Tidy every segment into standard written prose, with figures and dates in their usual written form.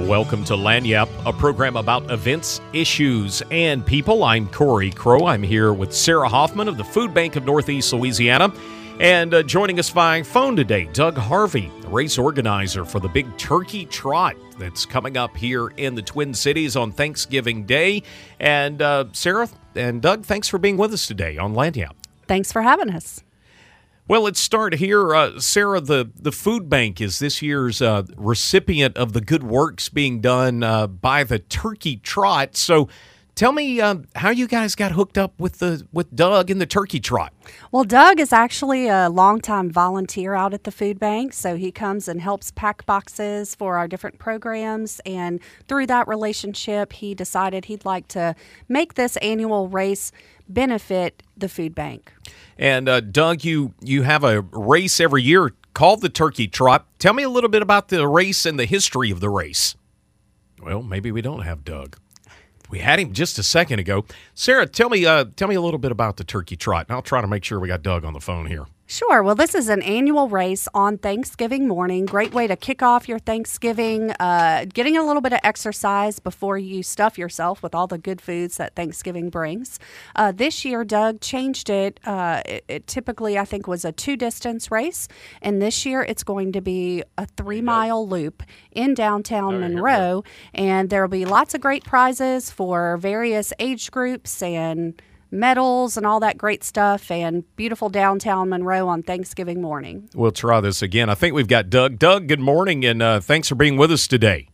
Welcome to Lagniappe, a program about events, issues, and people. I'm Corey Crow. I'm here with Sarah Hoffman of the Food Bank of Northeast Louisiana. And joining us by phone today, Doug Harvey, the race organizer for the Big Turkey Trot that's coming up here in the Twin Cities on Thanksgiving Day. And Sarah and Doug, thanks for being with us today on Lagniappe. Thanks for having us. Well, let's start here. Sarah, the Food Bank is this year's recipient of the good works being done by the Turkey Trot. So tell me how you guys got hooked up with Doug and the Turkey Trot. Well, Doug is actually a longtime volunteer out at the food bank, so he comes and helps pack boxes for our different programs, and through that relationship, he decided he'd like to make this annual race benefit the food bank. And Doug, you have a race every year called the Turkey Trot. Tell me a little bit about the race and the history of the race. Well, maybe we don't have Doug. We had him just a second ago. Sarah, tell me a little bit about the Turkey Trot, and I'll try to make sure we got Doug on the phone here. Sure. Well, this is an annual race on Thanksgiving morning. Great way to kick off your Thanksgiving, getting a little bit of exercise before you stuff yourself with all the good foods that Thanksgiving brings. This year, Doug changed it. It typically, I think, was a 2-distance race, and this year it's going to be a 3-mile loop in downtown Monroe, and there will be lots of great prizes for various age groups and medals and all that great stuff, and beautiful downtown Monroe on Thanksgiving morning. We'll try this again. I think we've got Doug. Doug, good morning, and thanks for being with us today.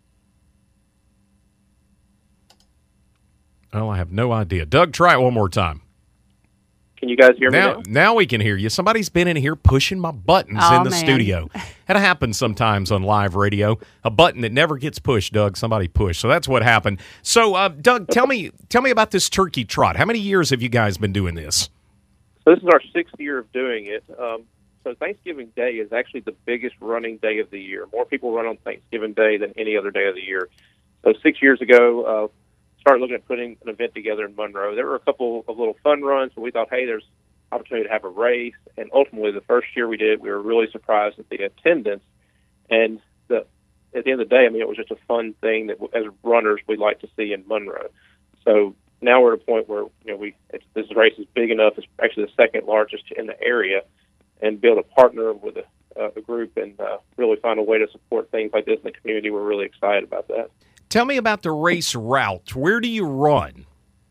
Well, I have no idea. Doug, try it one more time. Can you guys hear me now? Now we can hear you. Somebody's been in here pushing my buttons in the studio. That happens sometimes on live radio. A button that never gets pushed, Doug. Somebody pushed. So that's what happened. So, Doug, tell me about this Turkey Trot. How many years have you guys been doing this? So this is our 6th year of doing it. So Thanksgiving Day is actually the biggest running day of the year. More people run on Thanksgiving Day than any other day of the year. So 6 years ago, started looking at putting an event together in Monroe. There were a couple of little fun runs, but we thought, hey, there's opportunity to have a race. And ultimately, the first year we did, we were really surprised at the attendance. And at the end of the day, I mean, it was just a fun thing that as runners we'd like to see in Monroe. So now we're at a point where this race is big enough. It's actually the second largest in the area, and be able to partner with a group and really find a way to support things like this in the community. We're really excited about that. Tell me about the race route. Where do you run?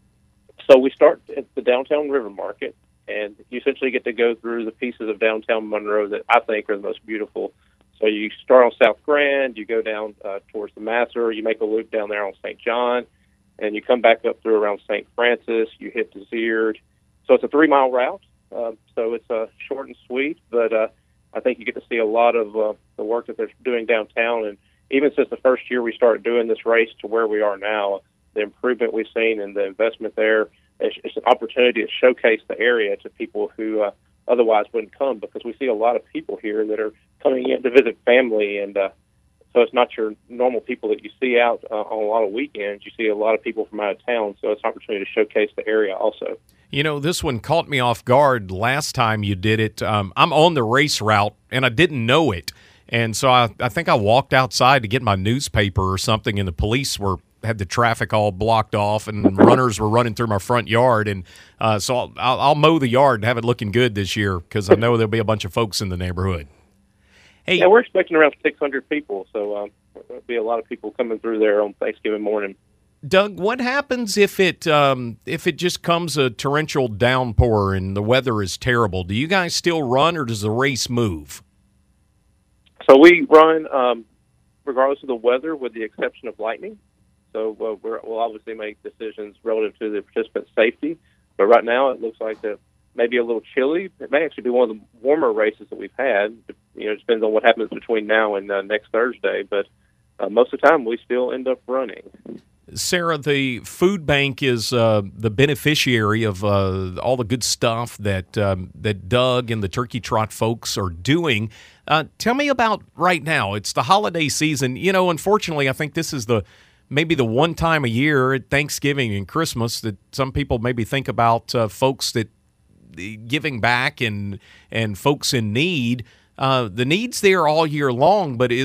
So we start at the downtown River Market, and you essentially get to go through the pieces of downtown Monroe that I think are the most beautiful. So you start on South Grand, you go down towards the Masser, you make a loop down there on St. John, and you come back up through around St. Francis, you hit Desert. So it's a 3-mile route, so it's short and sweet, but I think you get to see a lot of the work that they're doing downtown. And even since the first year we started doing this race to where we are now, the improvement we've seen and the investment there, it's an opportunity to showcase the area to people who otherwise wouldn't come, because we see a lot of people here that are coming in to visit family, and so it's not your normal people that you see out on a lot of weekends. You see a lot of people from out of town, so it's an opportunity to showcase the area also. You know, this one caught me off guard last time you did it. I'm on the race route, and I didn't know it. And so I think I walked outside to get my newspaper or something, and the police had the traffic all blocked off, and runners were running through my front yard. And so I'll mow the yard and have it looking good this year, because I know there'll be a bunch of folks in the neighborhood. Hey, yeah, we're expecting around 600 people, so there'll be a lot of people coming through there on Thanksgiving morning. Doug, what happens if it just comes a torrential downpour and the weather is terrible? Do you guys still run, or does the race move? So we run regardless of the weather, with the exception of lightning. So we'll obviously make decisions relative to the participants' safety. But right now it looks like that maybe a little chilly. It may actually be one of the warmer races that we've had. You know, it depends on what happens between now and next Thursday. But most of the time we still end up running. Sarah, the food bank is the beneficiary of all the good stuff that Doug and the Turkey Trot folks are doing. Tell me about right now. It's the holiday season. You know, unfortunately, I think this is maybe the one time a year at Thanksgiving and Christmas that some people maybe think about folks that giving back and folks in need. The need's there all year long, but is it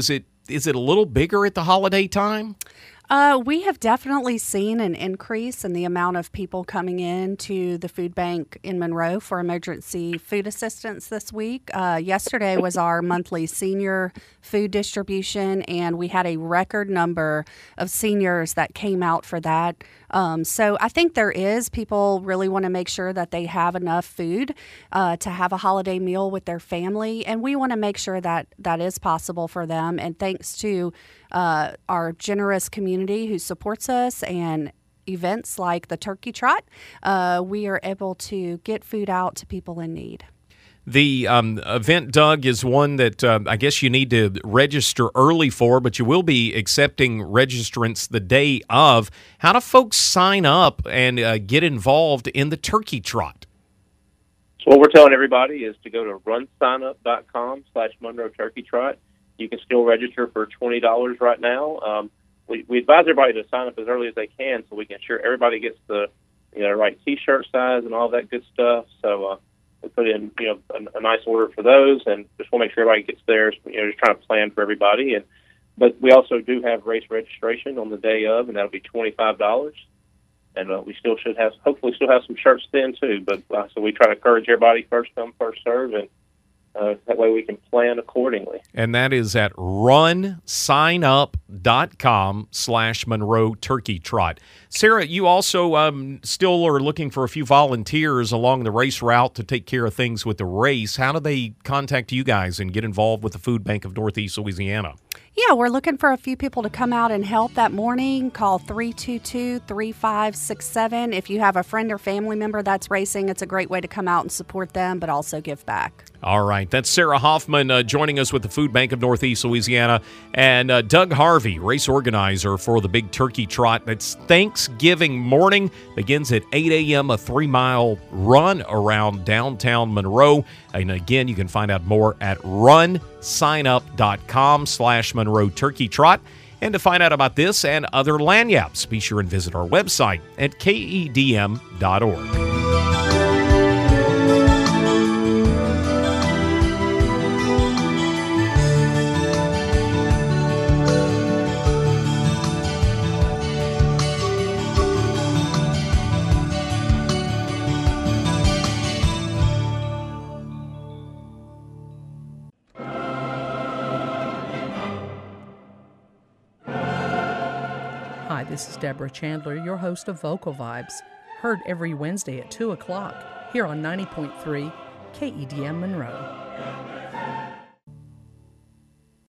is it a little bigger at the holiday time? We have definitely seen an increase in the amount of people coming in to the food bank in Monroe for emergency food assistance this week. Yesterday was our monthly senior food distribution, and we had a record number of seniors that came out for that. So I think people really want to make sure that they have enough food to have a holiday meal with their family, and we want to make sure that that is possible for them. And thanks to our generous community who supports us and events like the Turkey Trot, we are able to get food out to people in need. The event, Doug, is one that I guess you need to register early for, but you will be accepting registrants the day of. How do folks sign up and get involved in the Turkey Trot? So what we're telling everybody is to go to runsignup.com/Monroe Turkey Trot. You can still register for $20 right now. We advise everybody to sign up as early as they can so we can ensure everybody gets the right T-shirt size and all that good stuff. So we put in a nice order for those, and just want to make sure everybody gets theirs. Just trying to plan for everybody. But we also do have race registration on the day of, and that'll be $25. And we hopefully still have some shirts then too. But so we try to encourage everybody, first come, first serve, and that way we can plan accordingly. And that is at runsignup.com/Monroe Turkey Trot. Sarah, you also still are looking for a few volunteers along the race route to take care of things with the race. How do they contact you guys and get involved with the Food Bank of Northeast Louisiana? Yeah, we're looking for a few people to come out and help that morning. Call 322-3567. If you have a friend or family member that's racing, it's a great way to come out and support them, but also give back. All right. That's Sarah Hoffman joining us with the Food Bank of Northeast Louisiana, and Doug Harvey, race organizer for the Big Turkey Trot. It's Thanksgiving morning. Begins at 8 a.m., a 3-mile run around downtown Monroe. And again, you can find out more at runsignup.com/Monroe Turkey Trot. And to find out about this and other lanyards, be sure and visit our website at kedm.org. Hi, this is Deborah Chandler, your host of Vocal Vibes, heard every Wednesday at 2 o'clock here on 90.3 KEDM Monroe.